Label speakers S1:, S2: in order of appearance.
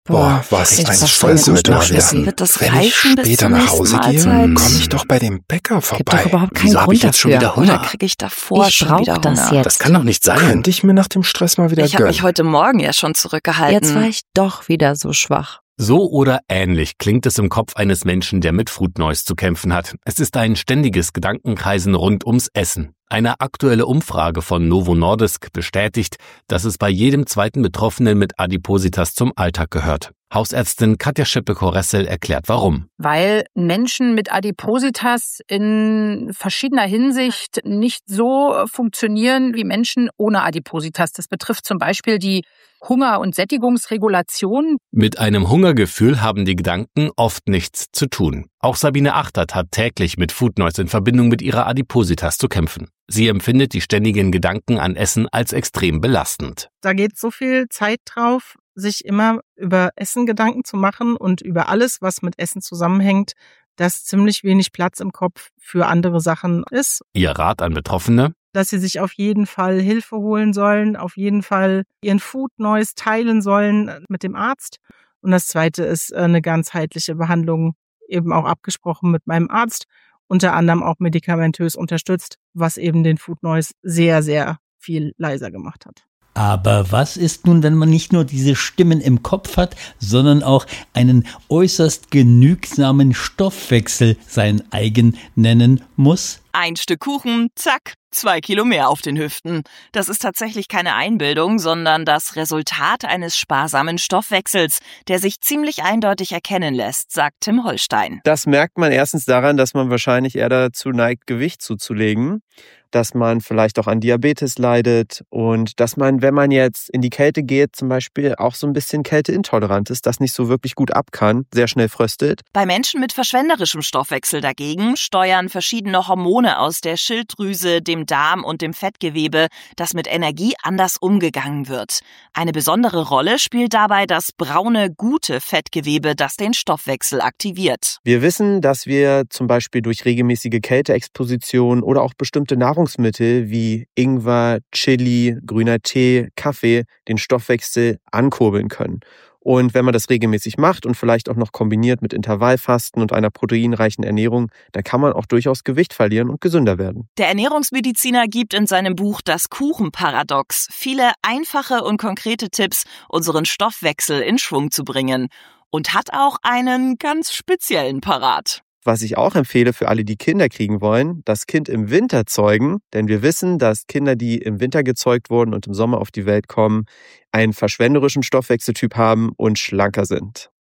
S1: Boah, was ein Stress mit dem Essen.
S2: Wird das
S1: Wenn ich
S2: reichen bis
S1: später
S2: zur
S1: nach Hause gehe,
S2: nächsten Mahlzeit?
S1: komme ich doch bei dem Bäcker
S3: Gibt doch
S1: vorbei.
S3: überhaupt keinen
S4: Wieso habe
S3: Grund
S4: ich jetzt schon
S3: dafür.
S4: wieder
S2: Oder
S4: Hunger?
S2: kriege ich davor
S3: Ich
S2: schon wieder
S3: brauch das
S2: Hunger?
S3: jetzt.
S4: Das kann doch nicht sein.
S1: Könnte ich mir nach dem Stress mal wieder
S2: Ich habe
S1: gönnen.
S2: mich heute Morgen ja schon zurückgehalten.
S3: Jetzt war ich doch wieder so schwach.
S5: So oder ähnlich klingt es im Kopf eines Menschen, der mit Food Noise zu kämpfen hat. Es ist ein ständiges Gedankenkreisen rund ums Essen. Eine aktuelle Umfrage von Novo Nordisk bestätigt, dass es bei jedem zweiten Betroffenen mit Adipositas zum Alltag gehört. Hausärztin Katja Schippe-Koressel erklärt warum.
S6: Weil Menschen mit Adipositas in verschiedener Hinsicht nicht so funktionieren wie Menschen ohne Adipositas. Das betrifft zum Beispiel die Hunger- und Sättigungsregulation.
S5: Mit einem Hungergefühl haben die Gedanken oft nichts zu tun. Auch Sabine Achtert hat täglich mit Food Noise in Verbindung mit ihrer Adipositas zu kämpfen. Sie empfindet die ständigen Gedanken an Essen als extrem belastend.
S7: Da geht so viel Zeit drauf, sich immer über Essen Gedanken zu machen und über alles, was mit Essen zusammenhängt, dass ziemlich wenig Platz im Kopf für andere Sachen ist.
S5: Ihr Rat an Betroffene?
S7: Dass sie sich auf jeden Fall Hilfe holen sollen, auf jeden Fall ihren Food Noise teilen sollen mit dem Arzt. Und das Zweite ist eine ganzheitliche Behandlung, eben auch abgesprochen mit meinem Arzt, unter anderem auch medikamentös unterstützt, was eben den Food Noise sehr, sehr viel leiser gemacht hat.
S8: Aber was ist nun, wenn man nicht nur diese Stimmen im Kopf hat, sondern auch einen äußerst genügsamen Stoffwechsel sein eigen nennen muss?
S2: Ein Stück Kuchen, zack, 2 Kilo mehr auf den Hüften. Das ist tatsächlich keine Einbildung, sondern das Resultat eines sparsamen Stoffwechsels, der sich ziemlich eindeutig erkennen lässt, sagt Tim Holstein.
S9: Das merkt man erstens daran, dass man wahrscheinlich eher dazu neigt, Gewicht zuzulegen, dass man vielleicht auch an Diabetes leidet und dass man, wenn man jetzt in die Kälte geht, zum Beispiel auch so ein bisschen kälteintolerant ist, das nicht so wirklich gut ab kann, sehr schnell fröstet.
S2: Bei Menschen mit verschwenderischem Stoffwechsel dagegen steuern verschiedene Hormone aus der Schilddrüse, dem Darm und dem Fettgewebe, dass mit Energie anders umgegangen wird. Eine besondere Rolle spielt dabei das braune, gute Fettgewebe, das den Stoffwechsel aktiviert.
S9: Wir wissen, dass wir zum Beispiel durch regelmäßige Kälteexposition oder auch bestimmte Nahrungsmittel wie Ingwer, Chili, grüner Tee, Kaffee den Stoffwechsel ankurbeln können. Und wenn man das regelmäßig macht und vielleicht auch noch kombiniert mit Intervallfasten und einer proteinreichen Ernährung, dann kann man auch durchaus Gewicht verlieren und gesünder werden.
S2: Der Ernährungsmediziner gibt in seinem Buch Das Kuchenparadox viele einfache und konkrete Tipps, unseren Stoffwechsel in Schwung zu bringen. Und hat auch einen ganz speziellen parat.
S9: Was ich auch empfehle für alle, die Kinder kriegen wollen, das Kind im Winter zeugen, denn wir wissen, dass Kinder, die im Winter gezeugt wurden und im Sommer auf die Welt kommen, einen verschwenderischen Stoffwechseltyp haben und schlanker sind.